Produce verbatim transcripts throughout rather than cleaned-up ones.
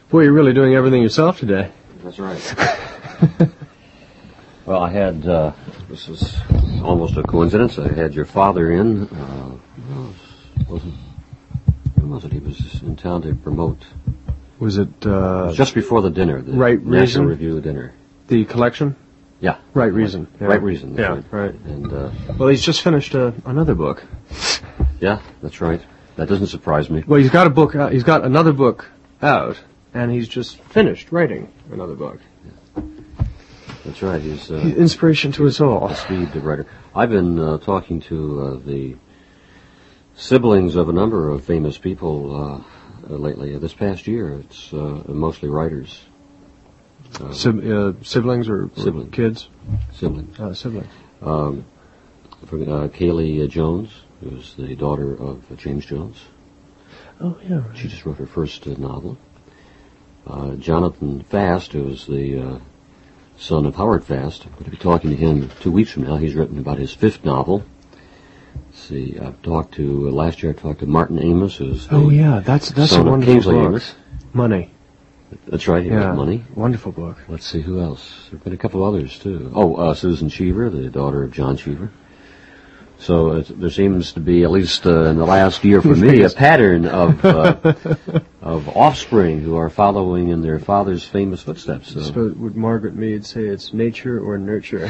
Boy, you're really doing everything yourself today. That's right. Well, I had, uh, this is almost a coincidence, I had your father in, uh, well, wasn't, when was it? He was in town to promote. Was it, uh... It was just before the dinner, the Right National Reason? Review dinner. The collection? Yeah. Right Reason. Yeah. Right Reason. Yeah, right. right. And, uh... Well, he's just finished uh, another book. Yeah, that's right. That doesn't surprise me. Well, he's got a book out, he's got another book out, and he's just finished writing another book. That's right. He's uh, inspiration to us all. A speed writer. I've been uh, talking to uh, the siblings of a number of famous people uh, uh, lately. This past year, it's uh, mostly writers. Uh, Sib- uh, siblings or, or siblings. kids? Siblings. Uh, siblings. Um, for, uh, Kaylee Jones, who's the daughter of James Jones. Oh, yeah. Right. She just wrote her first uh, novel. Uh, Jonathan Fast, who's the uh, son of Howard Fast. I'm going to be talking to him two weeks from now. He's written about his fifth novel. Let's see, I've talked to, uh, last year I talked to Martin Amis, who's the Oh, yeah, that's, that's son a of wonderful Kingsley book. Amis. Money. That's right, he yeah, wrote Money. Wonderful book. Let's see, who else? There have been a couple others, too. Oh, uh, Susan Cheever, the daughter of John Cheever. So uh, there seems to be, at least uh, in the last year for me, a pattern of uh, of offspring who are following in their father's famous footsteps. So. I suppose, would Margaret Mead say it's nature or nurture?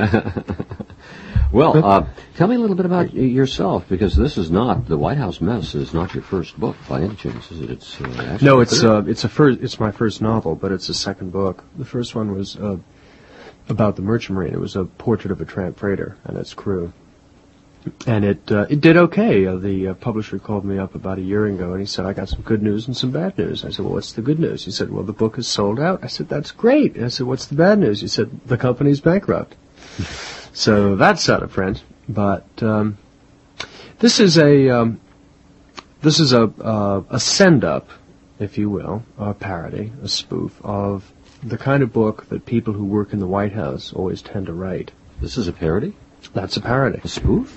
Well, uh, tell me a little bit about yourself, because this is not, The White House Mess is not your first book by any chance, is it? It's uh, actually No, it's uh, it's a first. It's my first novel, but it's a second book. The first one was uh, about the Merchant Marine. It was a portrait of a tramp freighter and its crew. And it uh, it did okay. Uh, the uh, publisher called me up about a year ago, and he said, I got some good news and some bad news. I said, well, what's the good news? He said, well, the book is sold out. I said, that's great. And I said, what's the bad news? He said, the company's bankrupt. So that's out of print. But um, this is a um, this is a uh, a send-up, if you will, a parody, a spoof of the kind of book that people who work in the White House always tend to write. This is a parody? That's a parody. A spoof?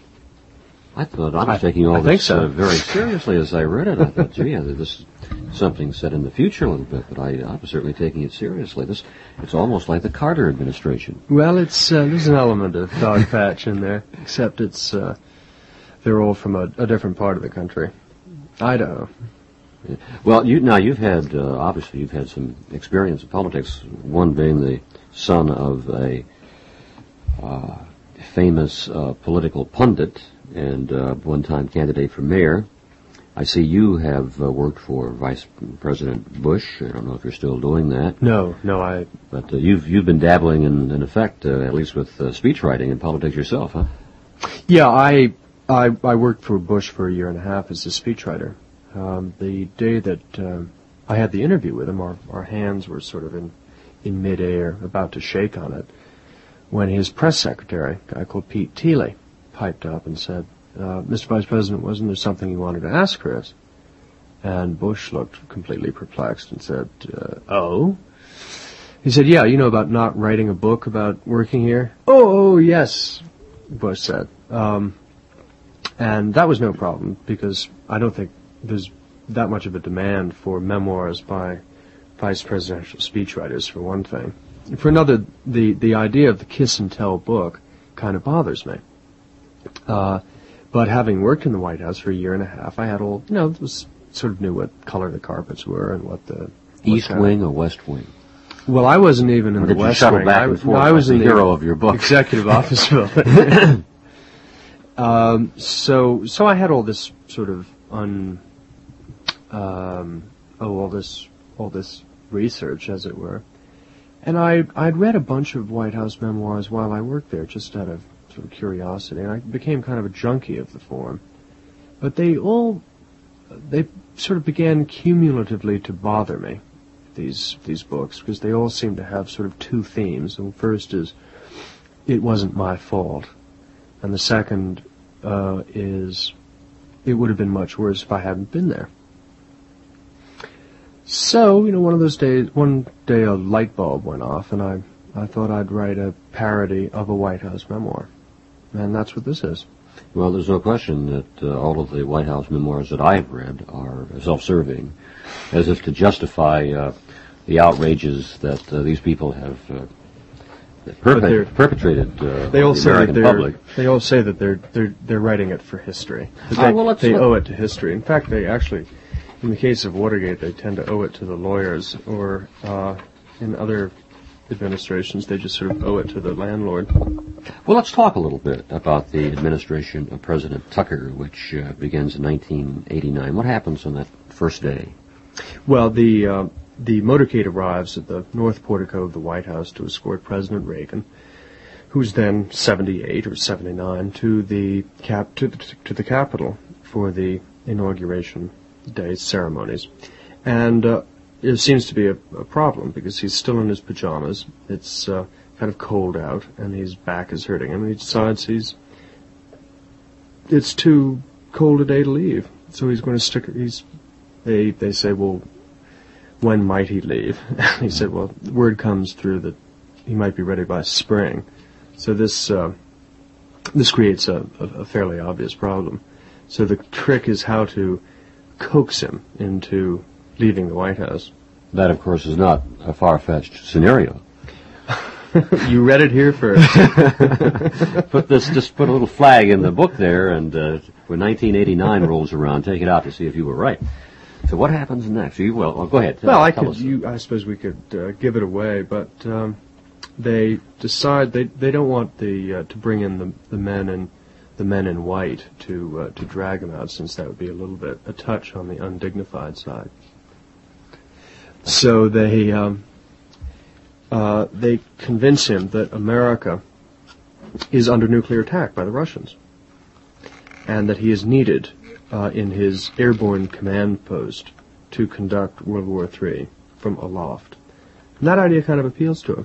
I thought I was I, taking all I this so. uh, very seriously as I read it. I thought, gee, this is something set in the future a little bit, but I, I was certainly taking it seriously. This, it's almost like the Carter administration. Well, it's uh, there's an element of Dogpatch in there, except it's uh, they're all from a, a different part of the country, Idaho. Yeah. Well, you now you've had uh, obviously you've had some experience in politics. One being the son of a uh, famous uh, political pundit and uh, one-time candidate for mayor. I see you have uh, worked for Vice President Bush. I don't know if you're still doing that. No, no, I... But uh, you've you've been dabbling in, in effect, uh, at least with uh, speech writing and politics yourself, huh? Yeah, I, I I worked for Bush for a year and a half as a speechwriter. Um, the day that um, I had the interview with him, our, our hands were sort of in, in midair, about to shake on it, when his press secretary, a guy called Pete Teeley, piped up and said, uh, Mister Vice President, wasn't there something you wanted to ask Chris? And Bush looked completely perplexed and said, uh, oh? He said, yeah, you know about not writing a book about working here? Oh, oh yes, Bush said. Um, and that was no problem, because I don't think there's that much of a demand for memoirs by vice presidential speechwriters, for one thing. For another, the, the idea of the kiss and tell book kind of bothers me. Uh, but having worked in the White House for a year and a half, I had all, you know, was sort of knew what color the carpets were and what the... East what wing or west wing? Well, I wasn't even in or the did west you shuttle wing. back I, and forth no, I was like in the the hero of your book. executive office building. um, so, so I had all this sort of un... Um, oh, all this, all this research, as it were. And I, I'd read a bunch of White House memoirs while I worked there, just out of sort of curiosity, and I became kind of a junkie of the form. But they all, they sort of began cumulatively to bother me, these these books, because they all seem to have sort of two themes. The first is, it wasn't my fault. And the second uh, is, it would have been much worse if I hadn't been there. So, you know, one of those days, one day a light bulb went off, and I, I thought I'd write a parody of a White House memoir. And that's what this is. Well, there's no question that uh, all of the White House memoirs that I've read are self-serving, as if to justify uh, the outrages that uh, these people have uh, perpe- perpetrated uh, they all the say American that they're, public. They all say that they're they're they're writing it for history. That Ah, they well, let's they let- owe it to history. In fact, they actually, in the case of Watergate, they tend to owe it to the lawyers, or uh, in other administrations, they just sort of owe it to the landlord. Well, let's talk a little bit about the administration of President Tucker, which uh, begins in nineteen eighty-nine. What happens on that first day? Well, the uh, the motorcade arrives at the north portico of the White House to escort President Reagan, who's then seventy-eight or seventy-nine, to the cap to the, to the Capitol for the inauguration day ceremonies, and uh, there seems to be a, a problem because he's still in his pajamas. It's uh, kind of cold out, and his back is hurting him. And he decides he's it's too cold a day to leave, so he's going to stick. He's they they say, well, when might he leave? He said, well, word comes through that he might be ready by spring. So this uh, this creates a, a, a fairly obvious problem. So the trick is how to coax him into leaving the White House. That, of course, is not a far-fetched scenario. You read it here first. Put this, just put a little flag in the book there, and uh, when nineteen eighty-nine rolls around, take it out to see if you were right. So what happens next? You well, well go ahead. Well, uh, I tell could. us. You, I suppose we could uh, give it away, but um, they decide they they don't want the uh, to bring in the the men in the men in white to uh, to drag him out, since that would be a little bit a touch on the undignified side. So they um, uh, they convince him that America is under nuclear attack by the Russians, and that he is needed uh, in his airborne command post to conduct World War Three from aloft. And that idea kind of appeals to him.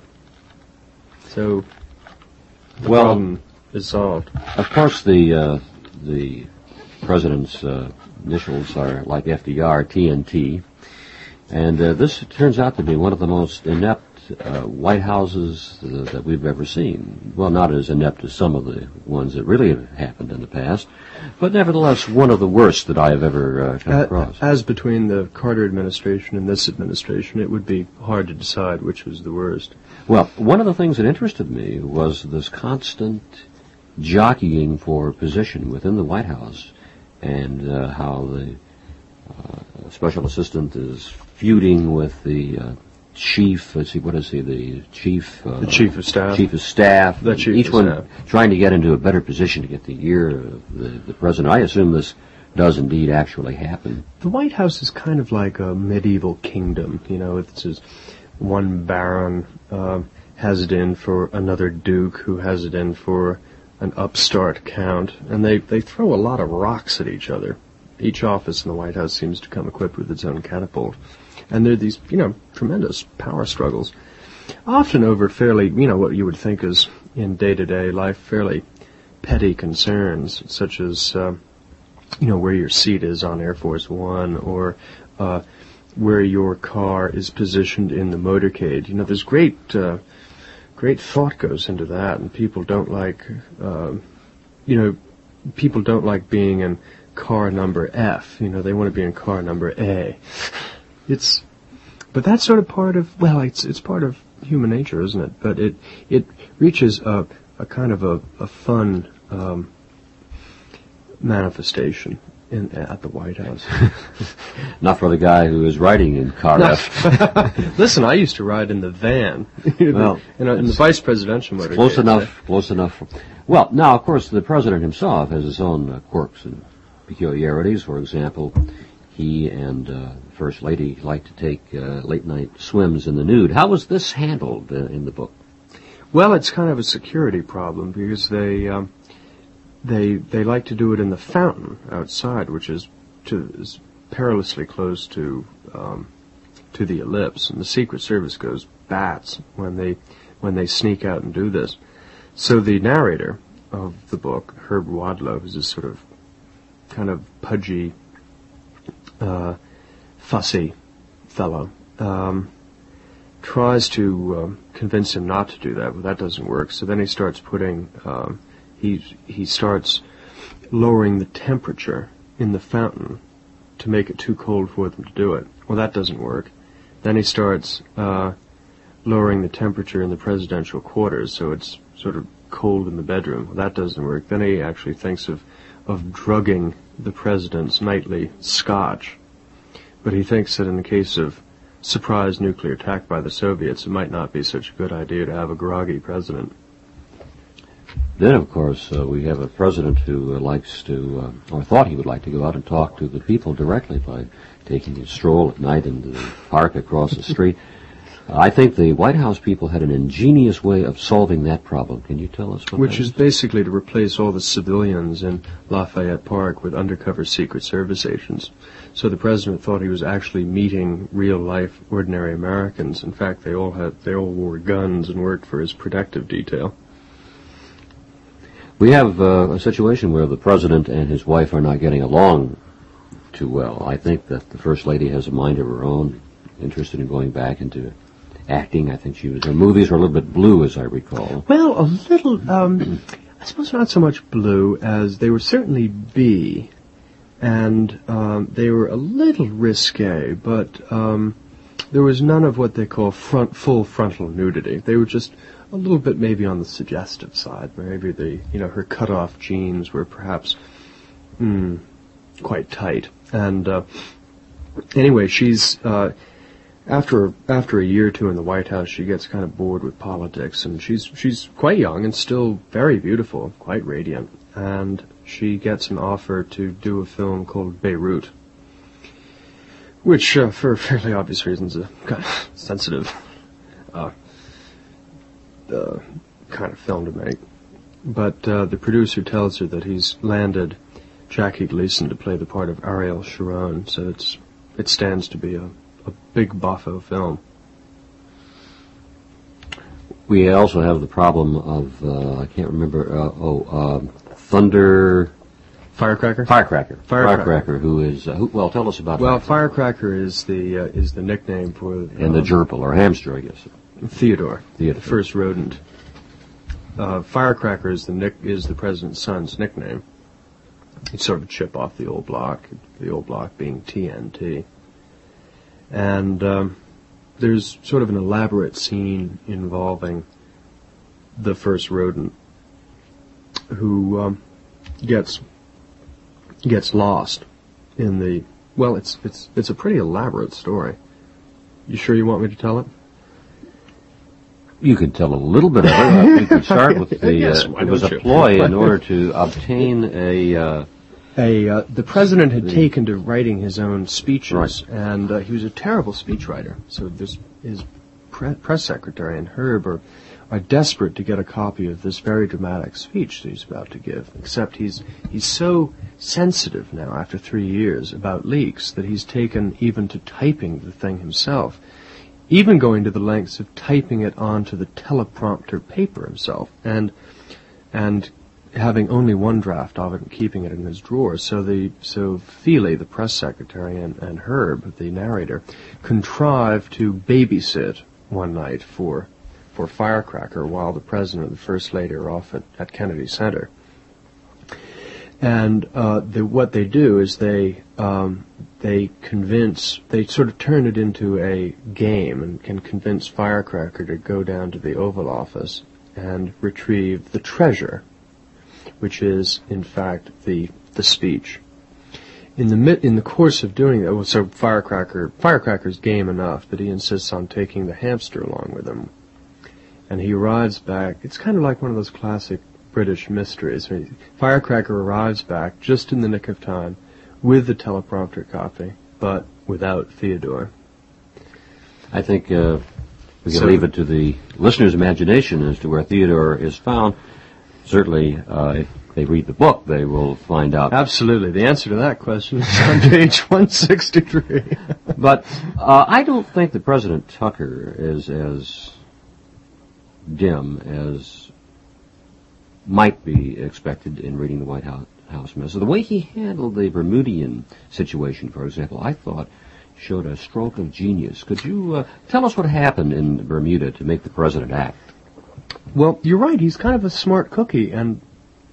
So the Well, problem is solved. Of course, the uh, the president's uh, initials are like F D R, T N T, and uh, this turns out to be one of the most inept uh, White Houses uh, that we've ever seen. Well, not as inept as some of the ones that really have happened in the past, but nevertheless one of the worst that I have ever uh, come A- across. As between the Carter administration and this administration, it would be hard to decide which was the worst. Well, one of the things that interested me was this constant jockeying for position within the White House, and uh, how the uh, special assistant is feuding with the uh, chief. Let's see, what is he? The chief. Uh, The chief of staff. Chief of staff. The chief Each of one staff. trying to get into a better position to get the ear of the, the president. I assume this does indeed actually happen. The White House is kind of like a medieval kingdom. You know, it's just one baron uh, has it in for another duke, who has it in for an upstart count, and they, they throw a lot of rocks at each other. Each office in the White House seems to come equipped with its own catapult. And there are these, you know, tremendous power struggles, often over fairly, you know, what you would think is, in day-to-day life, fairly petty concerns, such as, uh, you know, where your seat is on Air Force One, or uh, where your car is positioned in the motorcade. You know, there's great... Uh, Great thought goes into that, and people don't like, uh, you know, people don't like being in car number F. You know, they want to be in car number A. It's, but that's sort of part of, well, it's it's part of human nature, isn't it? But it it reaches a a kind of a a fun um, manifestation in at the White House. Not for the guy who is riding in car F. Listen, I used to ride in the van, Well, in, a, in the vice presidential motorcade. Close enough, close enough. Well, now, of course, the president himself has his own uh, quirks and peculiarities. For example, he and uh, the First Lady like to take uh, late-night swims in the nude. How was this handled uh, in the book? Well, it's kind of a security problem, because they um, they they like to do it in the fountain outside, which is to is perilously close to um, to the ellipse, and the Secret Service goes bats when they when they sneak out and do this. So the narrator of the book, Herb Wadlow, who's this sort of kind of pudgy, uh, fussy fellow, um, tries to um, convince him not to do that, but that doesn't work. So then he starts putting, um, he he starts lowering the temperature in the fountain to make it too cold for them to do it. Well, that doesn't work. Then he starts uh, lowering the temperature in the presidential quarters so it's sort of cold in the bedroom. Well, that doesn't work. Then he actually thinks of, of drugging the president's nightly scotch. But he thinks that in the case of surprise nuclear attack by the Soviets, it might not be such a good idea to have a groggy president. Then, of course, uh, we have a president who uh, likes to, uh, or thought he would like to go out and talk to the people directly by taking a stroll at night into the park across the street. uh, I think the White House people had an ingenious way of solving that problem. Can you tell us what Which that is is? basically to replace all the civilians in Lafayette Park with undercover Secret Service agents. So the president thought he was actually meeting real-life, ordinary Americans. In fact, they all had, they all wore guns and worked for his protective detail. We have uh, a situation where the president and his wife are not getting along too well. I think that the First Lady has a mind of her own, interested in going back into acting. I think she was, her movies are a little bit blue, as I recall. Well, a little, um, I suppose not so much blue as they were certainly B, and um, they were a little risque, but um, there was none of what they call front, full frontal nudity. They were just a little bit maybe on the suggestive side. Maybe the, you know, her cut-off jeans were perhaps mm, quite tight. And uh, anyway, she's uh, after after a year or two in the White House, she gets kind of bored with politics, and she's she's quite young and still very beautiful, quite radiant. And she gets an offer to do a film called Beirut, which, uh, for fairly obvious reasons, is a kind of sensitive uh, uh, kind of film to make. But uh, the producer tells her that he's landed Jackie Gleason to play the part of Ariel Sharon, so it's it stands to be a, a big boffo film. We also have the problem of, uh, I can't remember, uh, oh, uh, Thunder... Firecracker? Firecracker. Firecracker. Firecracker, who is, uh, who, well, tell us about Well, Firecracker. Firecracker is the uh, is the nickname for... Uh, And the gerbil, or hamster, I guess. Theodore, Theodore. the first rodent. Uh, Firecracker is the nick is the president's son's nickname. It's sort of a chip off the old block, the old block being T N T. And um, there's sort of an elaborate scene involving the first rodent who um, gets gets lost in the... Well, it's it's it's a pretty elaborate story. You sure you want me to tell it? You could tell a little bit of it. We could start with the... Yes, uh, why it was don't a you? ploy in order to obtain a... Uh, A uh, the president had The- taken to writing his own speeches, Right. and uh, he was a terrible speechwriter. So this, his pre- press secretary and Herb are, are desperate to get a copy of this very dramatic speech that he's about to give. Except he's he's so sensitive now after three years about leaks that he's taken even to typing the thing himself, even going to the lengths of typing it onto the teleprompter paper himself, and and. having only one draft of it and keeping it in his drawer. So the so Feely, the press secretary, and, and Herb, the narrator, contrived to babysit one night for for Firecracker while the president and the first lady are off at, at Kennedy Center. And uh, the, what they do is they um, they convince, they sort of turn it into a game and can convince Firecracker to go down to the Oval Office and retrieve the treasure, which is, in fact, the the speech. In the mid, in the course of doing that, well, so Firecracker Firecracker's game enough that he insists on taking the hamster along with him, and he arrives back. It's kind of like one of those classic British mysteries. I mean, Firecracker arrives back just in the nick of time with the teleprompter copy, but without Theodore. I think uh, we can So- leave it to the listener's imagination as to where Theodore is found. Certainly, uh, if they read the book, they will find out. Absolutely. The answer to that question is on page one sixty-three. But uh, I don't think that President Tucker is as dim as might be expected in reading the White House, House message. The way he handled the Bermudian situation, for example, I thought showed a stroke of genius. Could you uh, tell us what happened in Bermuda to make the president act? Well, you're right. He's kind of a smart cookie, and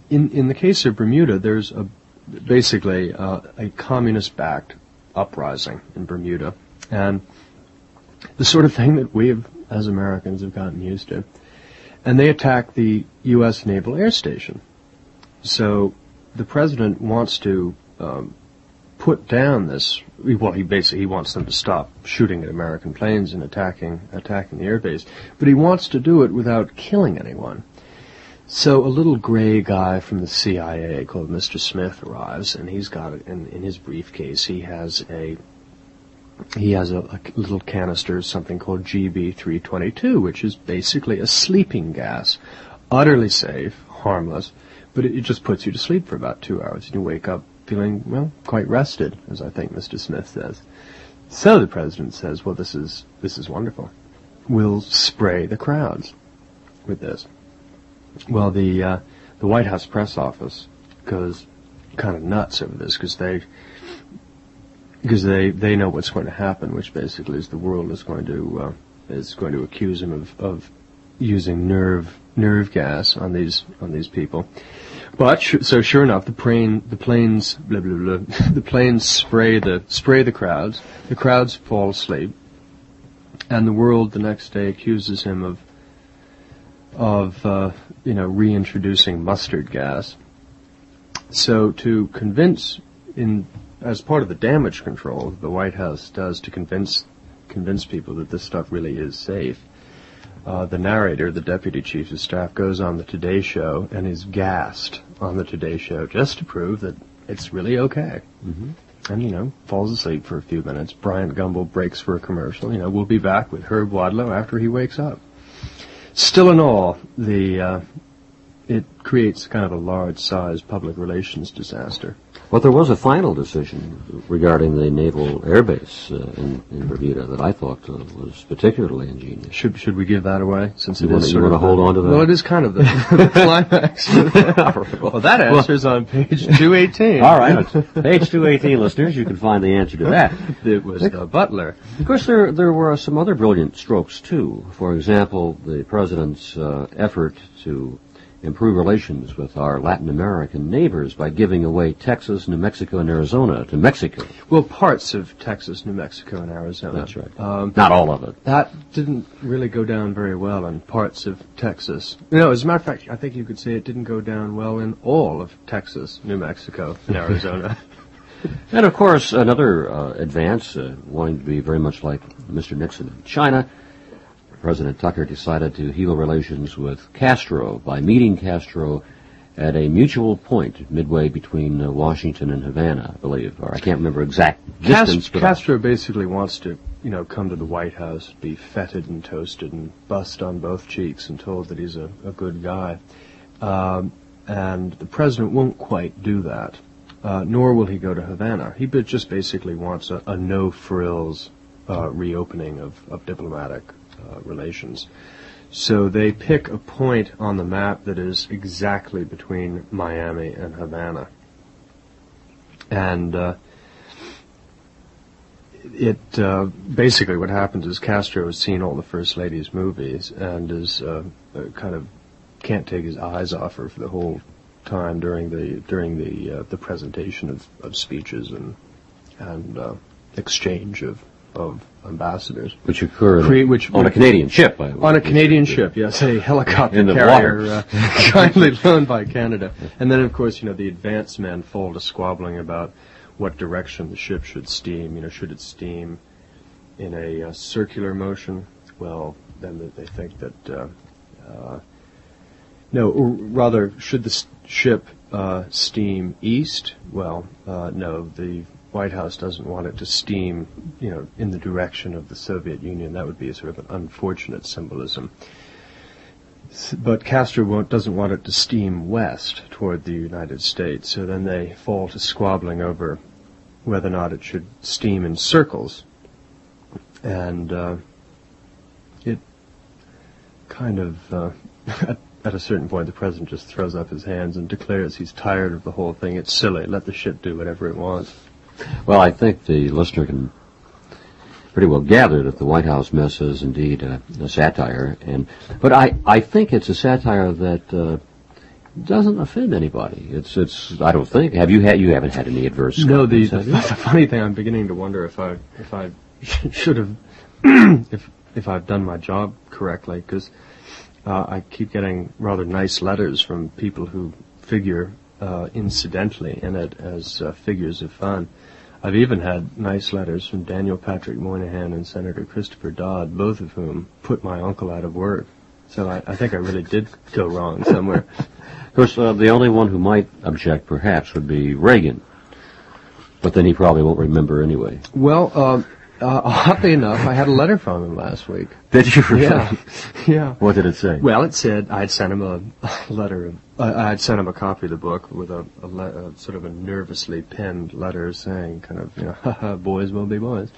in in the case of Bermuda, there's a basically uh, a communist-backed uprising in Bermuda, and the sort of thing that we have, as Americans, have gotten used to. And they attack the U S Naval Air Station. So the president wants to um, put down this. Well, he basically he wants them to stop shooting at American planes and attacking attacking the airbase, but he wants to do it without killing anyone. So a little gray guy from the C I A called Mister Smith arrives, and he's got it in, in his briefcase. He has a he has a, a little canister, something called G B three twenty-two, which is basically a sleeping gas, utterly safe, harmless, but it, it just puts you to sleep for about two hours, and you wake up feeling, well, quite rested, as I think Mister Smith says. So the president says, well, this is this is wonderful. We'll spray the crowds with this. Well, the uh, the White House press office goes kind of nuts over this because they because they, they know what's going to happen, which basically is the world is going to uh, is going to accuse him of, of using nerve nerve gas on these on these people. But sh- so sure enough, the plane the planes blah blah blah the planes spray the spray the crowds. The crowds fall asleep, and the world the next day accuses him of. of, uh, you know, reintroducing mustard gas. So to convince, in as part of the damage control the White House does to convince convince people that this stuff really is safe, uh, the narrator, the deputy chief of staff, goes on the Today Show and is gassed on the Today Show just to prove that it's really okay. Mm-hmm. And, you know, falls asleep for a few minutes. Bryant Gumbel breaks for a commercial. You know, we'll be back with Herb Wadlow after he wakes up. Still in all, the uh, it creates kind of a large-sized public relations disaster. But there was a final decision regarding the naval airbase uh, in, in Bermuda that I thought uh, was particularly ingenious. Should should we give that away? Since you it want is to, sort you of want to hold the, on to that? Well, it is kind of the, the climax. Well, that answer's on page two eighteen. All right, page two eighteen, listeners, you can find the answer to that. It was uh, Butler. Of course, there there were some other brilliant strokes too. For example, the president's uh, effort to improve relations with our Latin American neighbors by giving away Texas, New Mexico, and Arizona to Mexico. Well, parts of Texas, New Mexico, and Arizona. That's right. Um, Not all of it. That didn't really go down very well in parts of Texas. No, as a matter of fact, I think you could say it didn't go down well in all of Texas, New Mexico, and Arizona. And, of course, another uh, advance, uh, wanting to be very much like Mister Nixon in China, President Tucker decided to heal relations with Castro by meeting Castro at a mutual point midway between uh, Washington and Havana, I believe, or I can't remember exact distance. Cast- but Castro basically wants to, you know, come to the White House, be feted and toasted and bussed on both cheeks and told that he's a, a good guy. Um, and the president won't quite do that, uh, nor will he go to Havana. He just basically wants a, a no-frills uh, reopening of, of diplomatic Uh, relations. So they pick a point on the map that is exactly between Miami and Havana. And uh, it uh, basically what happens is Castro has seen all the First Lady's movies and is uh, uh, kind of can't take his eyes off her for the whole time during the during the uh, the presentation of, of speeches and and uh, exchange of of ambassadors. Which occur Cre- which, on a Canadian ship. By on a Canadian ship, yes, a helicopter in the carrier water. uh, kindly loaned by Canada. And then, of course, you know, the advance men fall to squabbling about what direction the ship should steam. You know, should it steam in a uh, circular motion? Well, then they think that, uh, uh, no, or rather, should the s- ship uh, steam east? Well, uh, no, the White House doesn't want it to steam, you know, in the direction of the Soviet Union. That would be a sort of an unfortunate symbolism. S- But Castro won't, doesn't want it to steam west toward the United States. So then they fall to squabbling over whether or not it should steam in circles. And uh, it kind of, uh, at, at a certain point, the president just throws up his hands and declares he's tired of the whole thing. It's silly. Let the ship do whatever it wants. Well, I think the listener can pretty well gather that the White House mess is indeed a, a satire, and but I, I think it's a satire that uh, doesn't offend anybody. It's it's. I don't think. Have you had? You haven't had any adverse. No. The, comments, the, have you? the funny thing, I'm beginning to wonder if I if I should have if if I've done my job correctly, because uh, I keep getting rather nice letters from people who figure uh, incidentally in it as uh, figures of fun. I've even had nice letters from Daniel Patrick Moynihan and Senator Christopher Dodd, both of whom put my uncle out of work. So I, I think I really did go wrong somewhere. Of course, uh, the only one who might object, perhaps, would be Reagan. But then he probably won't remember anyway. Well, um, uh, oddly enough, I had a letter from him last week. Did you really? Yeah. Yeah. What did it say? Well, it said I'd sent him a letter. Uh, I'd sent him a copy of the book with a, a, le- a sort of a nervously penned letter saying, kind of, you know, haha, boys will be boys.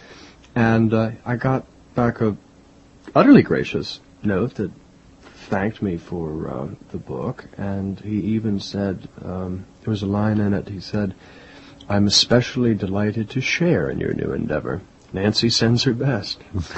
And uh, I got back a utterly gracious note that thanked me for uh, the book, and he even said, um, there was a line in it, he said, I'm especially delighted to share in your new endeavor. Nancy sends her best.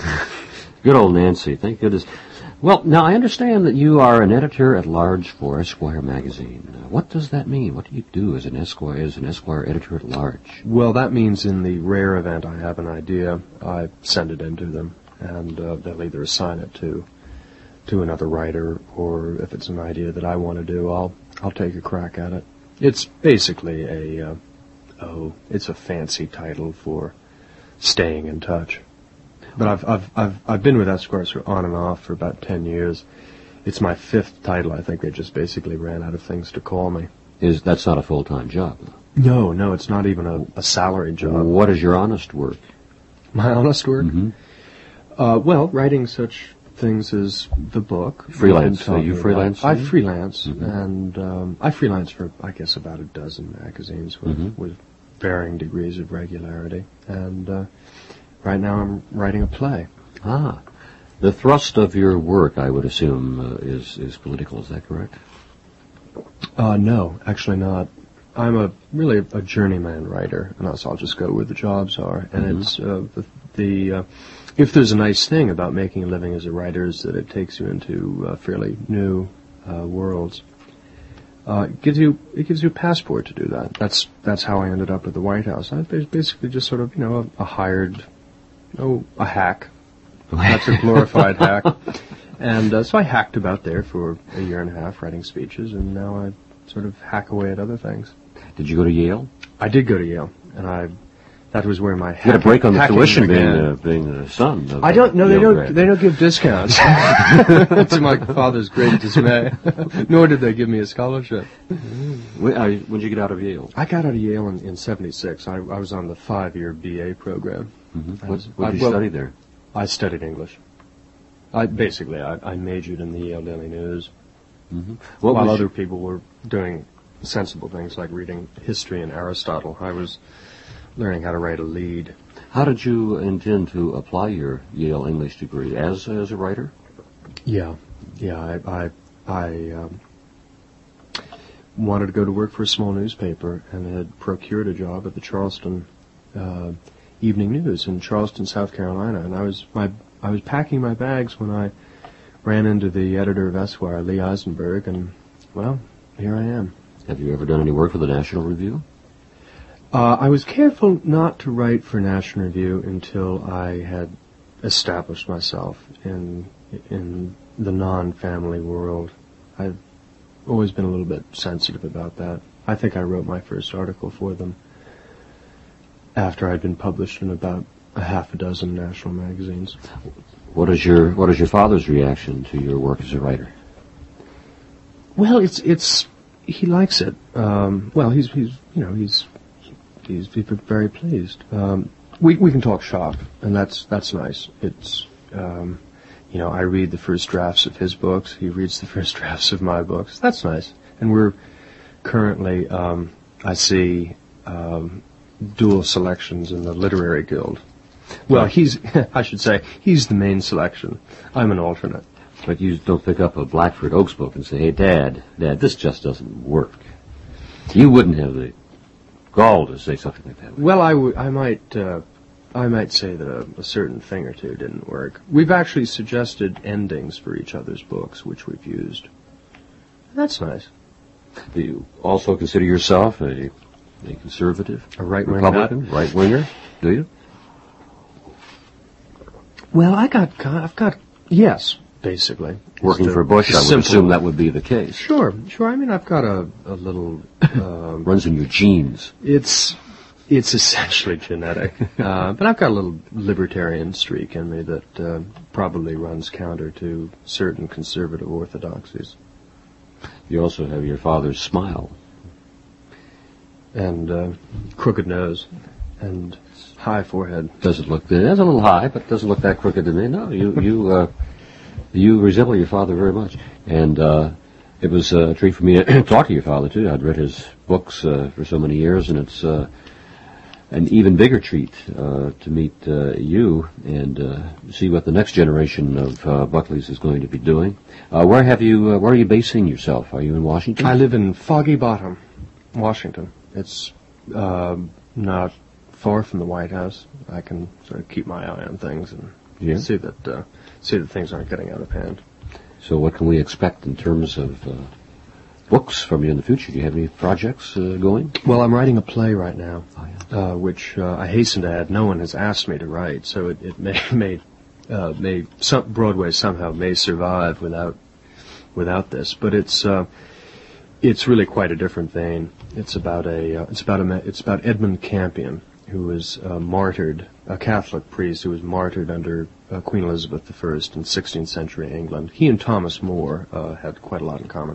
Good old Nancy, thank goodness. Well, now I understand that you are an editor-at-large for Esquire magazine. Uh, what does that mean? What do you do as an Esquire, as an Esquire editor-at-large? Well, that means in the rare event I have an idea, I send it in to them, and uh, they'll either assign it to to another writer, or if it's an idea that I want to do, I'll I'll take a crack at it. It's basically a uh, oh, it's a fancy title for staying in touch. But I've I've I've I've been with Esquire on and off for about ten years. It's my fifth title. I think they just basically ran out of things to call me. Is that's not a full-time job? No, no, it's not even a, a salary job. What is your honest work? My honest work? Mm-hmm. Uh, well, writing such things as the book. Freelance. Are you freelance? I freelance, mm-hmm. and um, I freelance for, I guess, about a dozen magazines with, mm-hmm. with varying degrees of regularity. And uh, right now I'm writing a play. Ah. The thrust of your work, I would assume, uh, is, is political. Is that correct? Uh, no, actually not. I'm a really a journeyman writer, and so I'll just go where the jobs are. And mm-hmm. it's uh, the, the uh, if there's a nice thing about making a living as a writer is that it takes you into uh, fairly new uh, worlds. Uh, it gives you it gives you a passport to do that. That's that's how I ended up at the White House. I was basically just sort of you know a, a hired, oh a hack. That's a glorified hack. And uh, so I hacked about there for a year and a half writing speeches, and now I sort of hack away at other things. Did you go to Yale? I did go to Yale, and I that was where my you had a break on the hacking tuition being began. uh, being the son of I don't no they Yale don't grad. they don't give discounts to my father's great dismay. Nor did they give me a scholarship. When, uh, when did you get out of Yale? I got out of Yale in, in seventy-six. I, I was on the five-year B A program. Mm-hmm. I What, was- what did I- you well, study there? I studied English. I basically I, I majored in the Yale Daily News, Mm-hmm. What while was other people were doing sensible things like reading history and Aristotle. I was learning how to write a lead. How did you intend to apply your Yale English degree as as a writer? Yeah, yeah. I I, I um, wanted to go to work for a small newspaper and had procured a job at the Charleston uh, Evening News in Charleston, South Carolina. And I was my I was packing my bags when I ran into the editor of Esquire, Lee Eisenberg, and well, here I am. Have you ever done any work for the National Review? Uh, I was careful not to write for National Review until I had established myself in in the non-family world. I've always been a little bit sensitive about that. I think I wrote my first article for them after I'd been published in about a half a dozen national magazines. What is your What is your father's reaction to your work as a writer? Well, it's it's he likes it. Um, well, he's he's you know he's he's, he's very pleased. Um, we we can talk shop, and that's that's nice. It's um, you know I read the first drafts of his books. He reads the first drafts of my books. That's nice. And we're currently um, I see um, dual selections in the Literary Guild. Well, he's I should say he's the main selection. I'm an alternate. But you don't pick up a Blackford Oaks book and say, "Hey, Dad, Dad, this just doesn't work." You wouldn't have the gall to say something like that. Well, I, w- I might uh, I might say that a, a certain thing or two didn't work. We've actually suggested endings for each other's books, which we've used. That's nice. Do you also consider yourself a, a conservative? A right-wing Republican? Right-winger? Do you? Well, I got, I've got, yes, basically. Working Just for a- Bush, a I would simple- assume that would be the case. Sure, sure. I mean, I've got a, a little, um, Runs in your genes. it's, it's essentially genetic. Uh, but I've got a little libertarian streak in me that uh, probably runs counter to certain conservative orthodoxies. You also have your father's smile. And uh, crooked nose and high forehead. Doesn't look, it is a little high, but doesn't look that crooked to me. No, you, you, uh, you resemble your father very much. And, uh, it was a treat for me to talk to your father, too. I'd read his books, uh, for so many years, and it's, uh, an even bigger treat, uh, to meet, uh, you and, uh, see what the next generation of, uh, Buckleys is going to be doing. Uh, where have you, uh, where are you basing yourself? Are you in Washington? I live in Foggy Bottom, Washington. It's uh, not far from the White House. I can sort of keep my eye on things and Yeah. see that uh, see that things aren't getting out of hand. So what can we expect in terms of, uh, books from you in the future? Do you have any projects, uh, going? Well, I'm writing a play right now, Oh, yeah. uh, which uh, I hasten to add, no one has asked me to write, so it, it may may uh, may some, Broadway somehow may survive without without this. But it's uh, it's really quite a different vein. It's about a uh, it's about a ma- it's about Edmund Campion, who was uh, martyred, a Catholic priest who was martyred under uh, Queen Elizabeth the First in sixteenth century England. He and Thomas More uh, had quite a lot in common.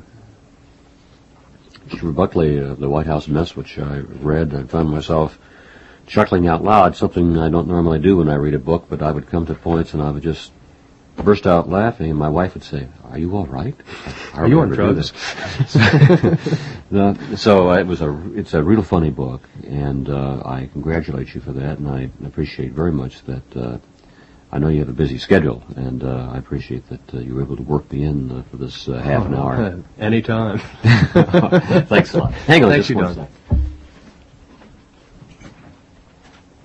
For Buckley, uh, the White House Mess, which I read, I found myself chuckling out loud, something I don't normally do when I read a book, but I would come to points and I would just burst out laughing, and my wife would say, "Are you all right? Are you on Hardly ever do drugs?" this." No, so uh, it was a, it's a real funny book, and uh, I congratulate you for that, and I appreciate very much that. Uh, I know you have a busy schedule, and uh, I appreciate that uh, you were able to work me in uh, for this uh, half an hour. Anytime. Thanks a lot. Hang on Thank just you, one Don. second.